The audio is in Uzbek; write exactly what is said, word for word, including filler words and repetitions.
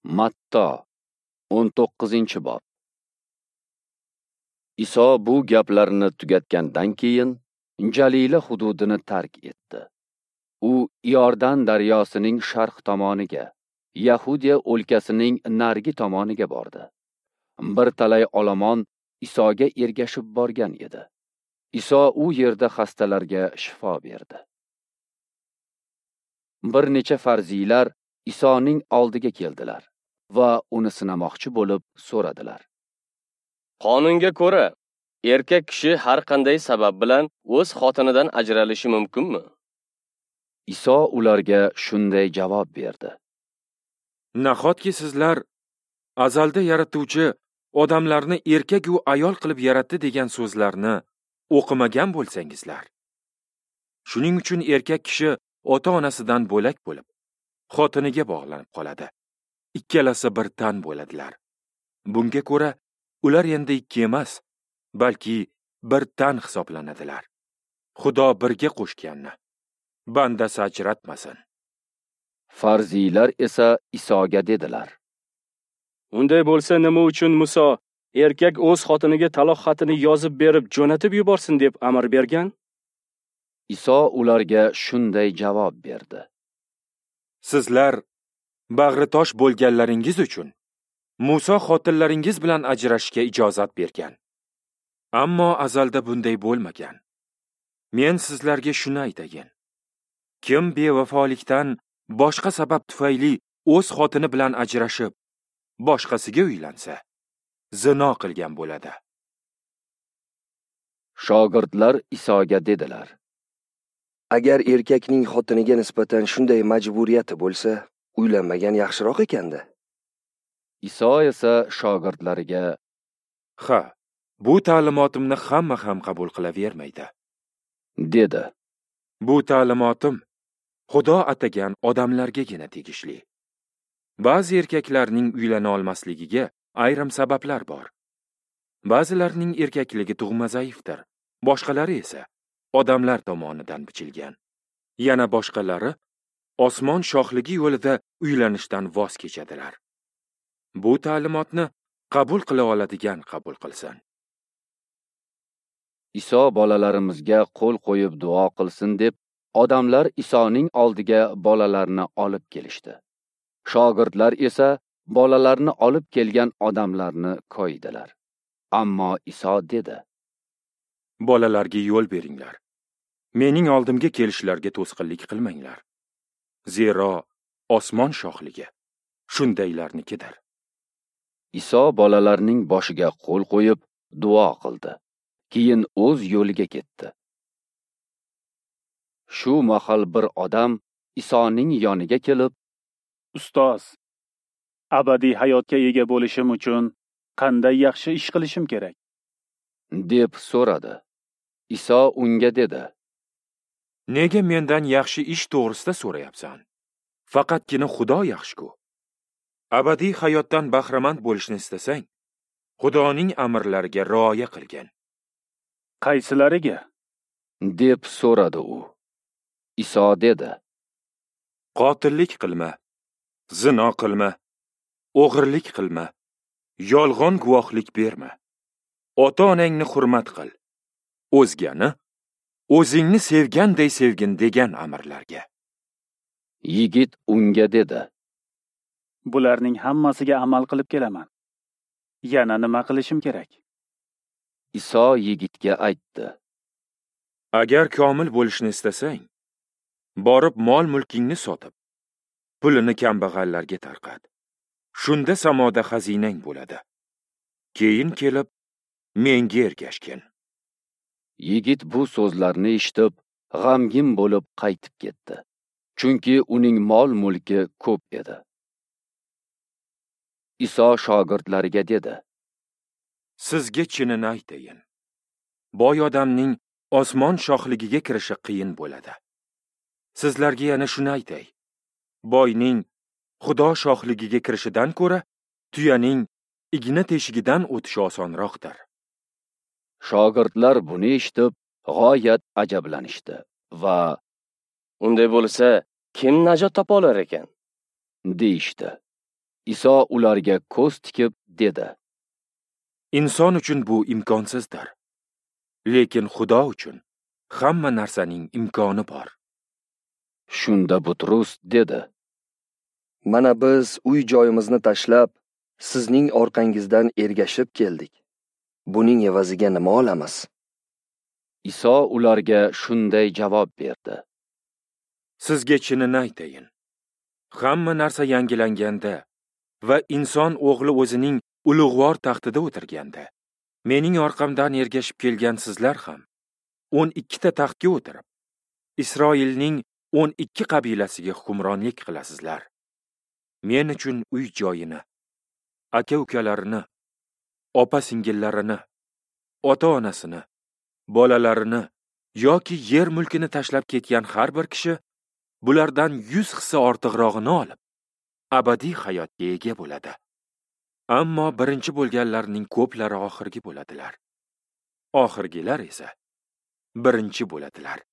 Matto o'n to'qqizinchi bob. Iso bu gaplarni tugatgandan keyin Jalila hududini tark etdi. U Iordan daryosining sharq tomoniga, Yahudiya o'lkasining narigi tomoniga bordi. Bir talay olomon Isoga ergashib borgan edi. Iso u yerda xastalarga shifo berdi. Bir necha farziylar Isoning oldiga keldilar va uni sinamoqchi bo'lib so'radilar. Qonunga ko'ra, erkak kishi har qanday sabab bilan o'z xotinidan ajralishi mumkinmi? Iso ularga shunday javob berdi. Nahotki sizlar azalda yaratuvchi odamlarni erkak u ayol qilib yaratdi degan so'zlarni o'qimagan bo'lsangizlar. Shuning uchun erkak kishi ota-onasidan bo'lak bo'lib, xotiniga bog'lanib qoladi. Ikkalasi bir tan bo'ladilar. Bunga ko'ra ular endi ikki emas, balki bir tan hisoblanadilar. Xudo birga qo'shganni bandasi ajratmasin. Farziylar esa Isoga dedilar. Unday bo'lsa nima uchun Muso erkak o'z xotiniga taloq xatini yozib berib jo'natib yuborsin deb amr bergan? Iso ularga shunday javob berdi. Sizlar bag'ritosh bo'lganlaringiz uchun Muso xotinlaringiz bilan ajrashishga ijozat bergan. Ammo azalda bunday bo'lmagan. Men sizlarga shuni aytayin. Kim bevafolikdan boshqa sabab tufayli o'z xotini bilan ajrashib, boshqasiga uylansa, zino qilgan bo'ladi. Shogirdlar Isoga dedilar. Agar erkakning xotiniga nisbatan shunday majburiyati bo'lsa, uylanmagan yaxshiroq ekanda. Iso esa shogirdlariga, Ha, bu ta'limotimni hamma ham qabul qilavermaydi, dedi. Bu ta'limotim Xudo atagan odamlargagina tegishli. Ba'zi erkaklarning uylana olmasligiga ayrim sabablar bor. Ba'zilarning erkakligi tug'ma zaifdir, boshqalari esa odamlar tomonidan bichilgan. Yana boshqalari osmon shohligi yo'lida uylanishdan voz kechadilar. Bu ta'limotni qabul qila oladigan qabul qilsin. Iso bolalarimizga qo'l qo'yib duo qilsin deb odamlar Isoning oldiga bolalarni olib kelishdi. Shogirdlar esa bolalarni olib kelgan odamlarni koydilar. Ammo Iso dedi. Bolalarga yo'l beringlar. Mening oldimga kelishlariga to'sqinlik qilmanglar. Zero osmon shohligi shundaylarnikidir. Iso bolalarning boshiga qo'l qo'yib duo qildi. Keyin o'z yo'liga ketdi. Shu mahal bir odam Isoning yoniga kelib, Ustoz, abadiy hayotga ega bo'lishim uchun qanday yaxshi ish qilishim kerak? deb so'radi. Iso unga dedi. Nega mendan yaxshi ish to'g'risida so'rayapsan? Faqatgina Xudo yaxshi-ku. Abadiy hayotdan bahramand bo'lishni istasang, Xudoning amrlariga rioya qilgin. Qaysilariga? deb so'radi u. Iso dedi. Qotillik qilma, zino qilma, o'g'irlik qilma, yolg'on guvohlik berma. Ota-onangni hurmat qil. O'zgani o'zingni sevganday sevgin degan amrlarga. Yigit unga dedi. Bularning hammasiga amal qilib kelaman. Yana nima qilishim kerak? Iso yigitga aytdi. Agar komil bo'lishni istasang, borib mol-mulkingni sotib, pulini kambag'allarga tarqat. Shunda samoda xazinang bo'ladi. Keyin kelib menga ergashgin. Yigit bu so'zlarni eshitib, g'amgin bo'lib qaytib ketdi. Chunki uning mol-mulki ko'p edi. Iso shogirdlariga dedi. Sizga chinini aytayin. Boy odamning osmon shohligiga kirishi qiyin bo'ladi. Sizlarga yana shuni aytay. Boyning Xudo shohligiga kirishidan ko'ra, tuyaning igna teshigidan o'tishi osonroqdir. Shogirdlar buni eshitib, g'oyat ajablanishdi va Unday bo'lsa, kim najot topa olar ekan? deyishdi. Iso ularga ko'z tikib dedi: Inson uchun bu imkonsizdir. Lekin Xudo uchun hamma narsaning imkoni bor. Shunda Butrus dedi: Mana biz uy joyimizni tashlab, sizning orqangizdan ergashib keldik. Buning evaziga nima olamiz? Iso ularga shunday javob berdi: Sizga chinini aytayin. Hamma narsa yangilanganda va inson o'g'li o'zining ulug'vor taxtida o'tirganda, mening orqamdan ergashib kelgan sizlar ham o'n ikkita taxtga o'tirib, Isroilning o'n ikki qabilasiga hukmronlik qilasizlar. Men uchun uy joyini, aka-ukalarini, opa-singillarini, ota-onasini, bolalarini yoki yer mulkini tashlab ketgan har bir kishi bulardan yuz hissa ortiqrog'ini olib, abadiy hayotga ega bo'ladi. Ammo birinchi bo'lganlarning ko'plari oxirgi bo'ladilar. Oxirgilar esa birinchi bo'ladilar.